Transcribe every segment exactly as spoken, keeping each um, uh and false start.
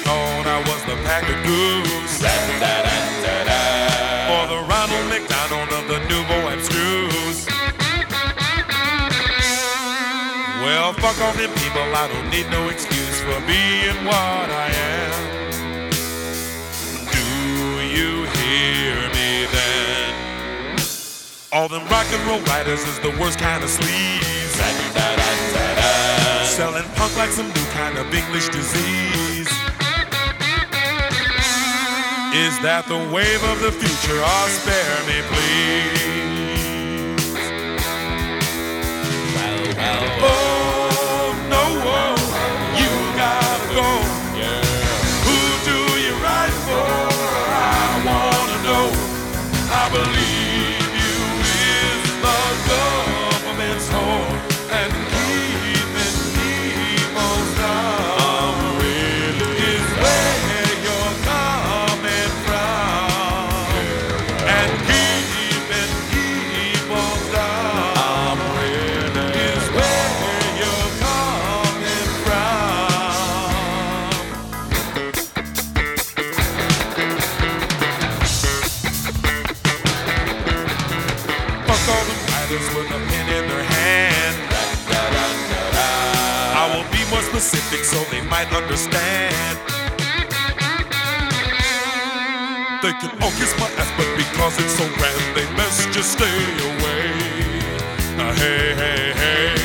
thought I was the pack of goose. Or the Ronald McDonald of the nouveau abstruse. Well, fuck all them people, I don't need no excuse for being what I am. Do you hear me then? All them rock and roll writers is the worst kind of sleaze. Selling punk like some new kind of English disease. Is that the wave of the future? Oh, spare me, please. Well, well, oh, no, oh, you gotta go. Yeah. Who do you write for? I wanna know. I believe you is the government's home and keeping people's down. Really is where you're coming from and keeping people down. Really is where you're coming from. Fuck all the writers with a pen in their hand. I will be more specific so they might understand. They can all kiss my ass, but because it's so grand, they best just stay away. Uh, hey, hey, hey.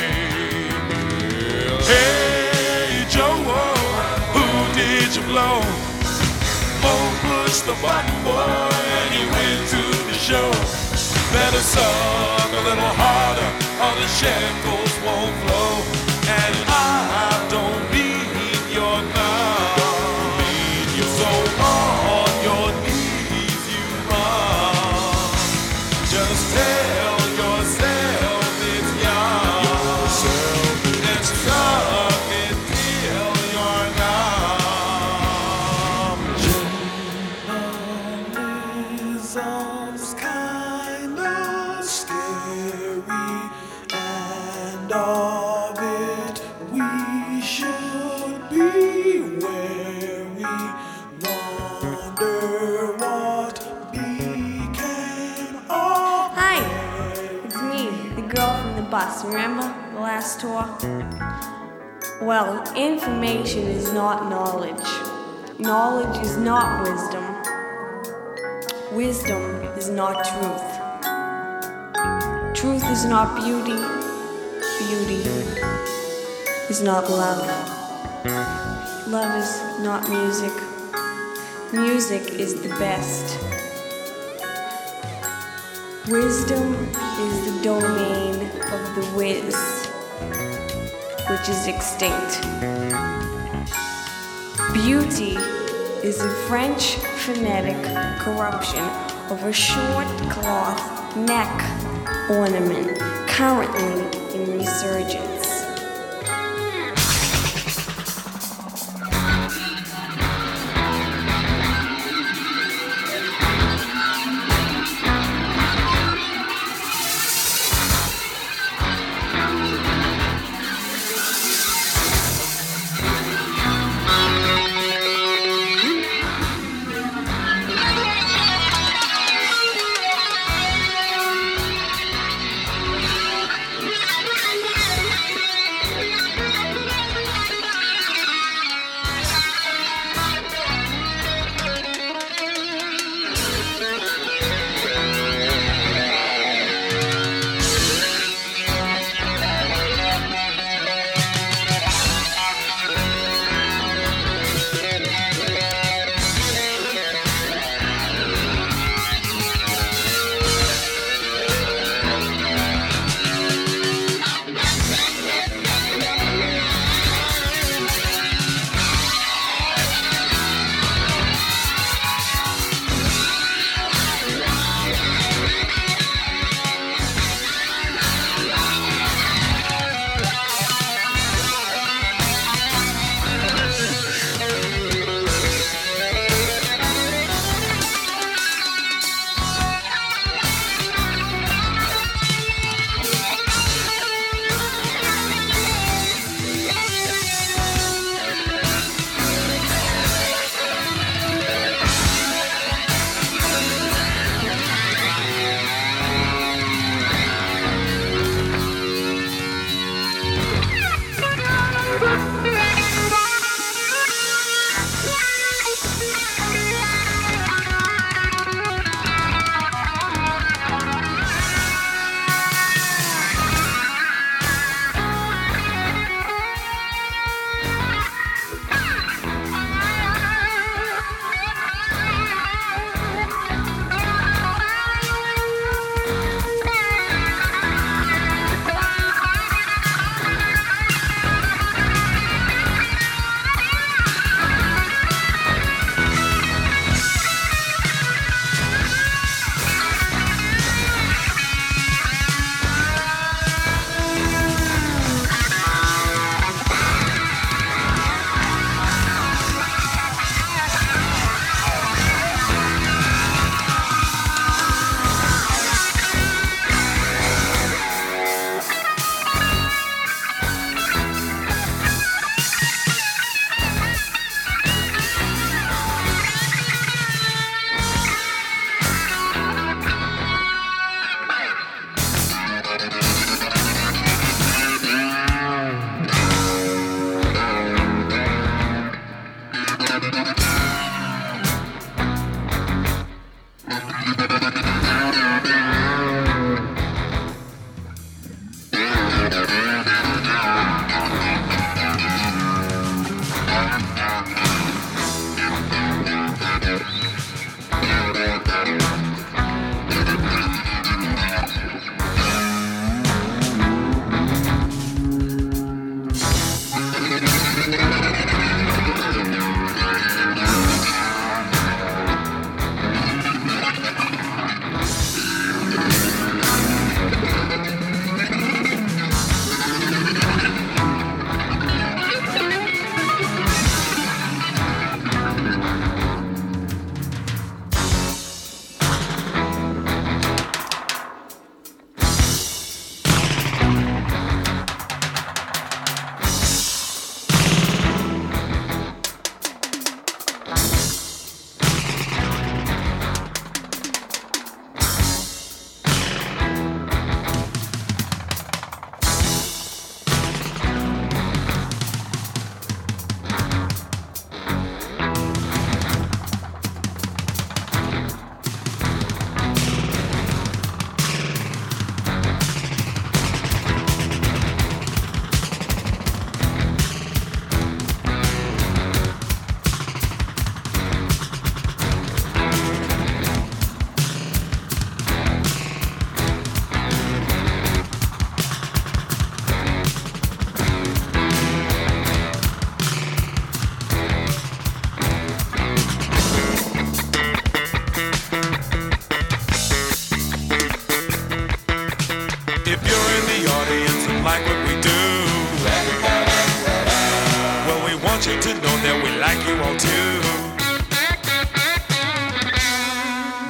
Hey, Joe, who did you blow? Oh, push the button, boy, and he went to the show. Better suck a little harder, or the shackles won't flow. And I don't need your thumb. So on your knees you run. Just tell yourself it's young. And suck it till you're numb. Journalism's kinda scary, and of it we should be wary. Wonder what became of. Hi, it's me, the girl from the bus. Remember the last tour? Well, information is not knowledge. Knowledge is not wisdom. Wisdom is not truth. Truth is not beauty. Beauty is not love. Love is not music. Music is the best. Wisdom is the domain of the whiz, which is extinct. Beauty is a French phonetic corruption of a short cloth neck ornament currently in resurgence.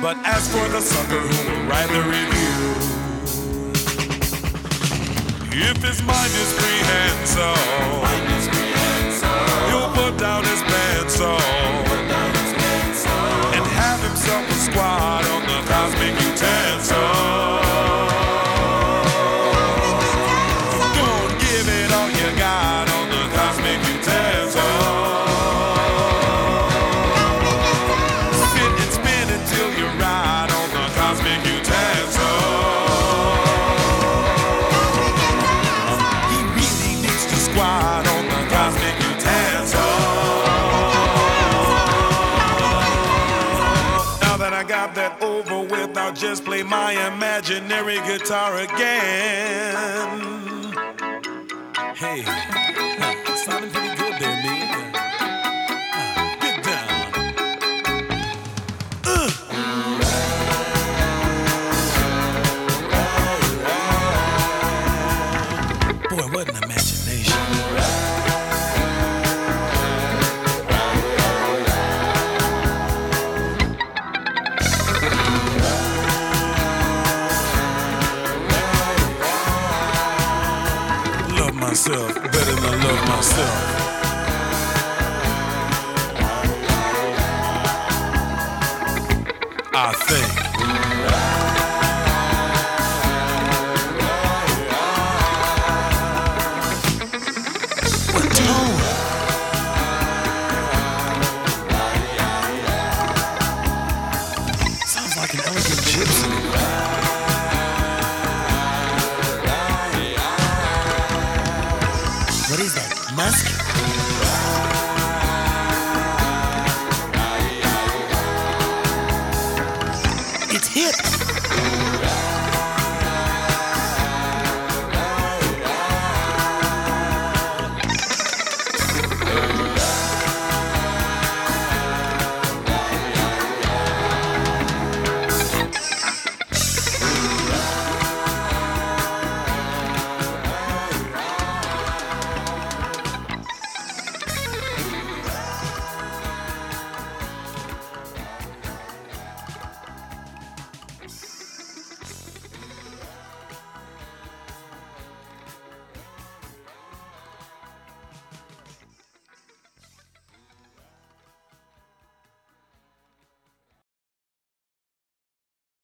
But as for the sucker who will write the review, if his mind is free and so, he'll put down his pencil and have himself a squad on the cosmic utensil. I'll just play my imaginary guitar again. Hey, uh, sounding pretty good there, man. Uh, get down. Uh. Boy, what an imagination. Myself better than love myself. I think. What tone? Sounds like an elegant gypsy. What is that, musk? It's hip.